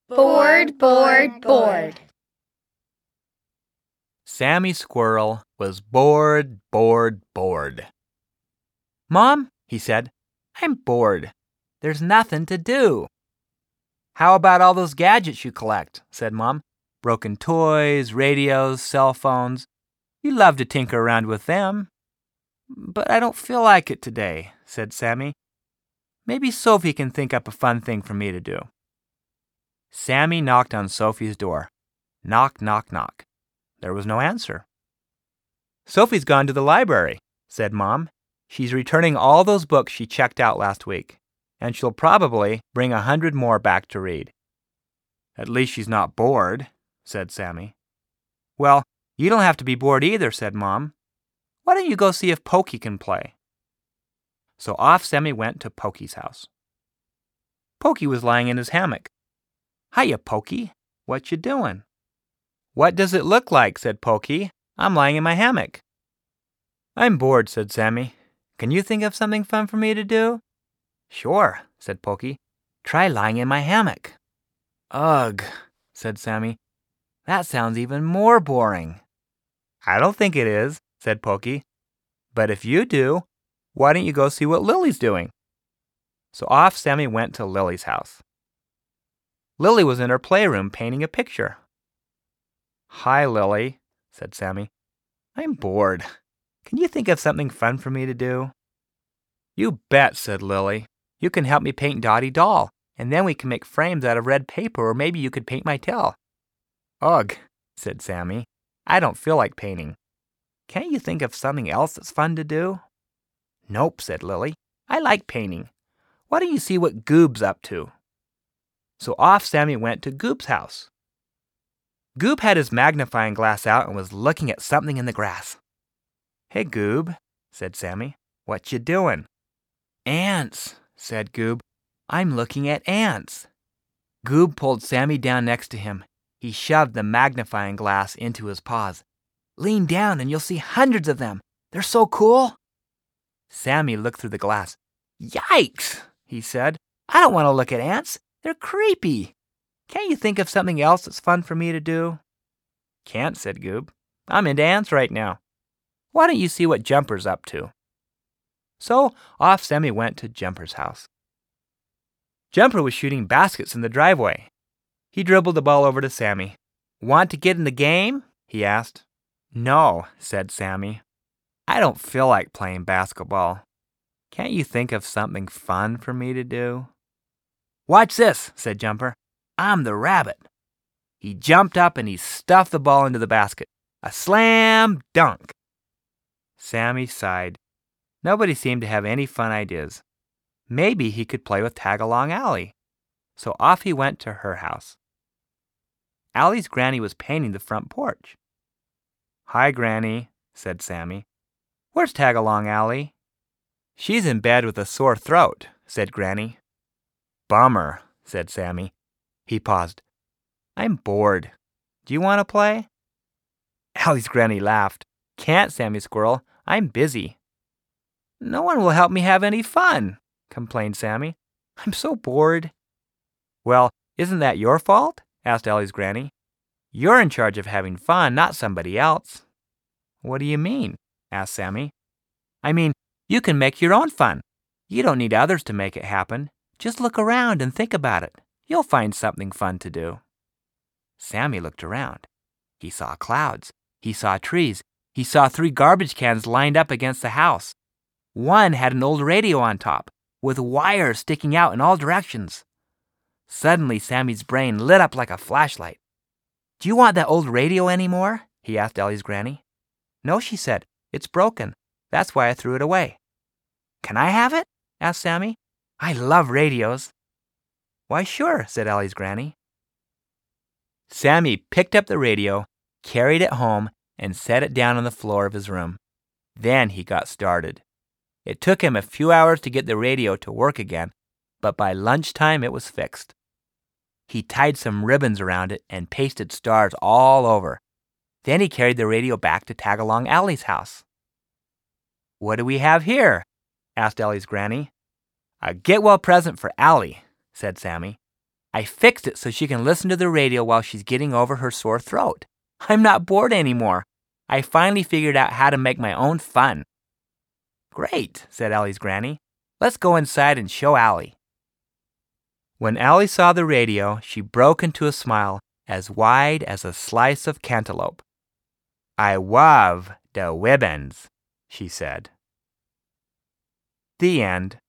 Bored, bored, bored. Sammy Squirrel was bored. "Mom," he said, "I'm bored. There's nothing to do." "How about all those gadgets you collect?" said Mom. "Broken toys, radios, cell phones. You love to tinker around with them." "But I don't feel like it today," said Sammy. "Maybe Sophie can think up a fun thing for me to do." Sammy knocked on Sophie's door. Knock, knock, knock. There was no answer. "Sophie's gone to the library," said Mom. "She's returning all those books she checked out last week, and she'll probably bring 100 more back to read." "At least she's not bored," said Sammy. "Well, you don't have to be bored either," said Mom. "Why don't you go see if Pokey can play?" So off Sammy went to Pokey's house. Pokey was lying in his hammock. "Hiya, Pokey. What you doing?" "What does it look like?" said Pokey. "I'm lying in my hammock." "I'm bored," said Sammy. "Can you think of something fun for me to do?" "Sure," said Pokey. "Try lying in my hammock." "Ugh," said Sammy. "That sounds even more boring." "I don't think it is," said Pokey. "But if you do, why don't you go see what Lily's doing?" So off Sammy went to Lily's house. Lily was in her playroom painting a picture. "Hi, Lily," said Sammy. "I'm bored. Can you think of something fun for me to do?" "You bet," said Lily. "You can help me paint Dottie Doll, and then we can make frames out of red paper, or maybe you could paint my tail." "Ugh," said Sammy. "I don't feel like painting. Can't you think of something else that's fun to do?" "Nope," said Lily. "I like painting. Why don't you see what Goob's up to?" So off Sammy went to Goob's house. Goob had his magnifying glass out and was looking at something in the grass. "Hey, Goob," said Sammy. "What you doing?" "Ants," said Goob. "I'm looking at ants." Goob pulled Sammy down next to him. He shoved the magnifying glass into his paws. "Lean down and you'll see hundreds of them. They're so cool." Sammy looked through the glass. "Yikes," he said. "I don't want to look at ants. They're creepy. Can't you think of something else that's fun for me to do?" "Can't," said Goob. "I'm into ants right now. Why don't you see what Jumper's up to?" So off Sammy went to Jumper's house. Jumper was shooting baskets in the driveway. He dribbled the ball over to Sammy. "Want to get in the game?" he asked. "No," said Sammy. "I don't feel like playing basketball. Can't you think of something fun for me to do?" "Watch this," said Jumper. "I'm the rabbit." He jumped up and he stuffed the ball into the basket. A slam dunk. Sammy sighed. Nobody seemed to have any fun ideas. Maybe he could play with Tag-Along Allie. So off he went to her house. Allie's granny was painting the front porch. "Hi, Granny," said Sammy. "Where's Tag-Along Allie?" "She's in bed with a sore throat," said Granny. "Bummer," said Sammy. He paused. "I'm bored. Do you want to play?" Allie's granny laughed. "Can't, Sammy Squirrel. I'm busy." "No one will help me have any fun," complained Sammy. "I'm so bored." "Well, isn't that your fault?" asked Allie's granny. "You're in charge of having fun, not somebody else." "What do you mean?" asked Sammy. "I mean, you can make your own fun. You don't need others to make it happen. Just look around and think about it. You'll find something fun to do." Sammy looked around. He saw clouds. He saw trees. He saw 3 garbage cans lined up against the house. One had an old radio on top, with wires sticking out in all directions. Suddenly, Sammy's brain lit up like a flashlight. "Do you want that old radio anymore?" he asked Ellie's granny. "No," she said. "It's broken. That's why I threw it away." "Can I have it?" asked Sammy. "I love radios." "Why, sure," said Ellie's granny. Sammy picked up the radio, carried it home, and set it down on the floor of his room. Then he got started. It took him a few hours to get the radio to work again, but by lunchtime it was fixed. He tied some ribbons around it and pasted stars all over. Then he carried the radio back to Tag-Along Allie's house. "What do we have here?" asked Ellie's granny. "A get-well present for Allie," said Sammy. I fixed it so she can listen to the radio while she's getting over her sore throat. I'm not bored anymore. I finally figured out how to make my own fun." "Great," said Allie's granny. "Let's go inside and show Allie." When Allie saw the radio, she broke into a smile as wide as a slice of cantaloupe. "I love the ribbons," she said. The end.